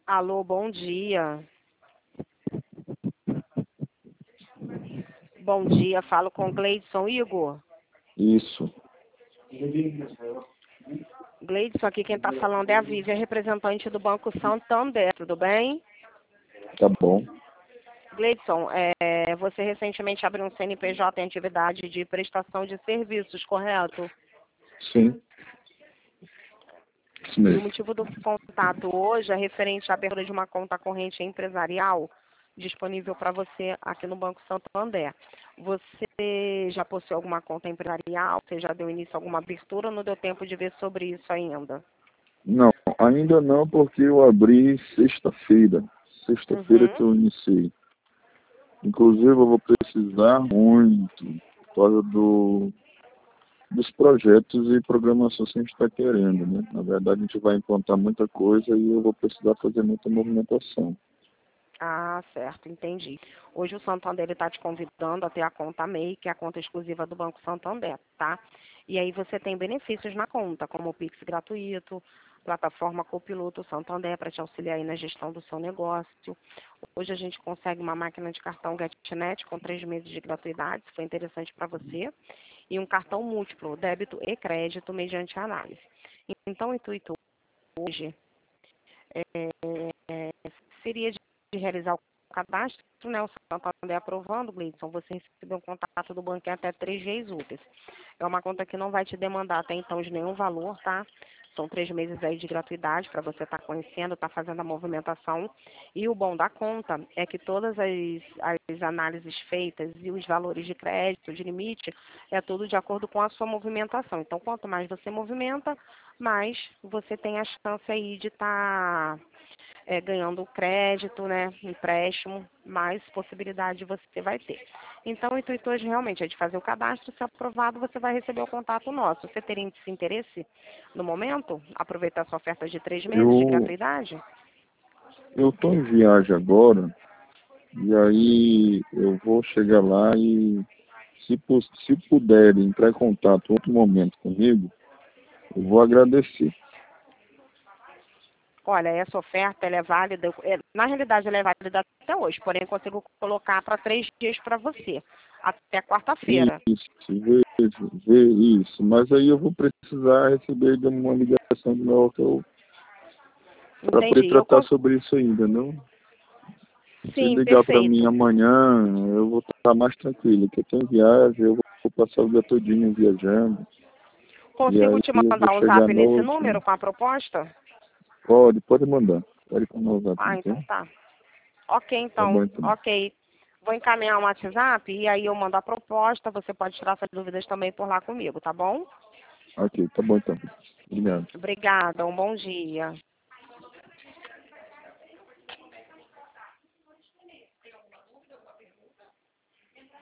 Alô, bom dia. Bom dia, falo com Gleidson Igor. Isso. Gleidson, aqui quem está falando é a Vivian, representante do Banco Santander, tudo bem? Tá bom. Gleidson, você recentemente abriu um CNPJ em atividade de prestação de serviços, correto? Sim. Isso E o mesmo. motivo do contato hoje é referente à abertura de uma conta corrente empresarial disponível para você aqui no Banco Santander. Você já possui alguma conta empresarial? Você já deu início a alguma abertura ou não deu tempo de ver sobre isso ainda? Não, ainda não, porque eu abri sexta-feira. Sexta-feira que Uhum. eu iniciei. Inclusive, eu vou precisar muito por causa dos projetos e programações que a gente está querendo, né? Na verdade, a gente vai implantar muita coisa e eu vou precisar fazer muita movimentação. Ah, certo, entendi. Hoje o Santander está te convidando a ter a conta MEI, que é a conta exclusiva do Banco Santander, tá? E aí você tem benefícios na conta, como o Pix gratuito, plataforma Copiloto Santander para te auxiliar aí na gestão do seu negócio. Hoje a gente consegue uma máquina de cartão GetNet com 3 meses de gratuidade, se for interessante para você, e um cartão múltiplo, débito e crédito, mediante análise. Então, o intuito hoje seria de realizar o cadastro, né? O Santander aprovando, Gleidson, você recebeu um contato do banco em até 3 dias úteis. É uma conta que não vai te demandar até então de nenhum valor, tá? São 3 meses aí de gratuidade para você estar conhecendo, estar fazendo a movimentação. E o bom da conta é que todas as análises feitas e os valores de crédito, de limite, é tudo de acordo com a sua movimentação. Então, quanto mais você movimenta, mais você tem a chance aí de estar ganhando crédito, né, empréstimo, mais possibilidade você vai ter. Então, o intuito hoje realmente é de fazer o cadastro, se aprovado, você vai receber o contato nosso. Você teria esse interesse no momento? Aproveitar essa oferta de 3 meses de Eu gratuidade? eu tô em viagem agora e aí eu vou chegar lá e se puder entrar em contato em outro momento comigo, eu vou agradecer. Olha, essa oferta ela é válida, na realidade ela é válida até hoje, porém eu consigo colocar para 3 dias para você, até quarta-feira. Isso, ver isso. Mas aí eu vou precisar receber de uma ligação de novo para poder Entendi. tratar sobre isso ainda, não? Se Sim, ligar para mim perfeito. amanhã, eu vou estar mais tranquilo, que eu estou em viagem, eu vou passar o dia todinho viajando, e Consigo aí te eu vou mandar um chegar à zap nesse noite. número com a proposta? Pode mandar. Pode mandar o zap, Ah, então então. tá. Ok, Tá bom, então. então. Ok. Vou encaminhar um WhatsApp e aí eu mando a proposta. Você pode tirar suas dúvidas também por lá comigo, tá bom? Ok, tá bom, então. Obrigado. Obrigada. Um bom dia.